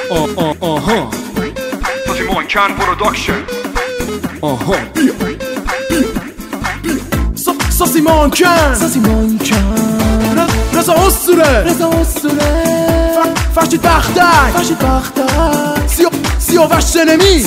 آها سازی مانکن پروداکشن. آها بیا سازی مانکن رضا اسطوره فرشید بختک سیاوش شنمی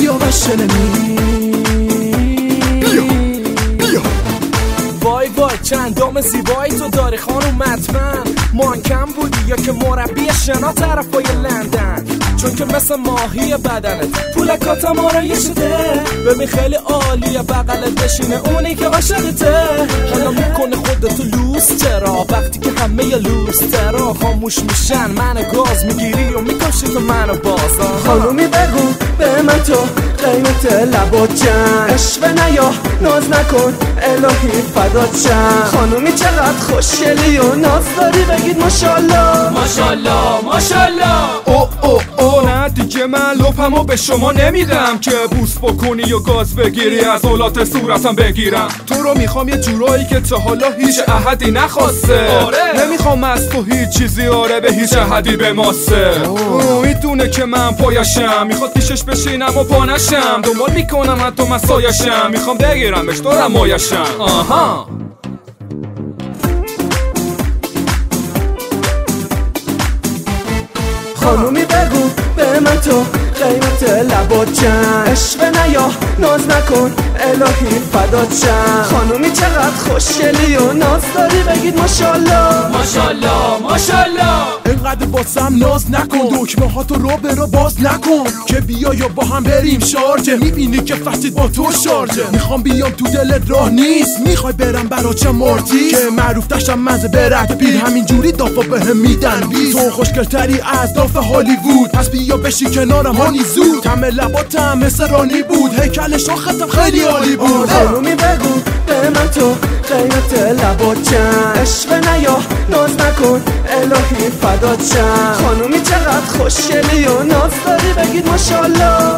بیا وای چندام زیبایی تو داری خانوم مطمئن. مانکن بودی یا که مربی شنا طرفای لندن؟ چون که مثل ماهی بدنت پولکات آرایشته. ببین خیلی عالیه بغلت بشینه اونی که عاشقته. حالا میکنه خودتو لوسترا وقتی که همه لوسترا خاموش میشن. منو گاز میگیری و میکشی تو منو بازا. خانومی بگو به من تو قیمت لبات چند؟ عشق نیا ناز نکن الهی فدات چند؟ خانومی چقدر خوشگلی و ناز داری بگید ماشالله او نه دیگه من لپمو به شما نمیدم که بوس بکنی و گاز بگیری از اولات صورتم بگیرم. تو رو میخوام یه جورایی که تا حالا هیچ احدی نخواسته. نمیخوام از تو هیچ چیزی به هیچ احدی بماسه. میدونه که من پایشم میخواد پیشش بشینم و پانشم. دنبال میکنم حتی مسایشم میخوام بگیرمش تو رمایشم. آها خانومی بگو به من تو قیمت لبات چند؟ عشق نیا ناز نکن الهی فدات چند؟ خانومی چقدر خوشگلی و ناز داری بگید ماشالله اینقدر باسم ناز نکن. دکمه ها تو رو باز نکن که بیا یا با هم بریم شارجه. میبینی که فرشید با تو شارجه. میخوام بیام تو دلت راه نیست. میخوای برم برا چه مارتی که معروف داشتم مزه برد پیر همینجوری دافا بهم میدن بیز. تو خوشگلتری از داف هالیوود پس بیا بشی کنارم هانی زود. همه لباتم مثل رانی بود هیکل شاختم خیلی عالی بود. خانومی بگو به من تو قیمت لبات چند؟ عشق نیا ناز نکن الهی فدات چند؟ خانومی چقدر خوشگلی و ناز داری بگید ماشالله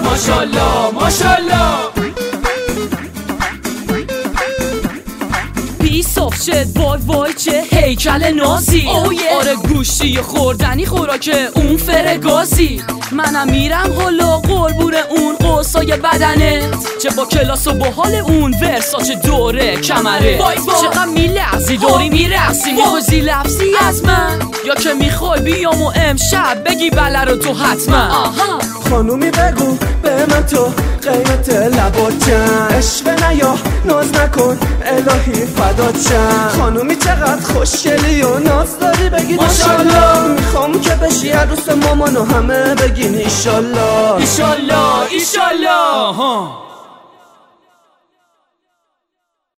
صاف شد وای چه هیکل نازی. آره گوشتی خوردنی خوراک اون فرگازی. منم میرم حالا قربون اون قوسای بدنت. چه با کلاس و با حال اون ورساچ دوره کمره. چقدر میلرزی داری میرقصی میخوزی لفظی از من یا که میخوای بیام و امشب بگی بله رو تو حتما. خانومی بگو به من تو قیمت لبات چند؟ عشق نیا ناز نکن الهی فدات چند؟ خانومی چقدر خوشگلی و ناز داری بگید ماشالله. میخوام که بشی عروس مامان و همه بگین ایشالله.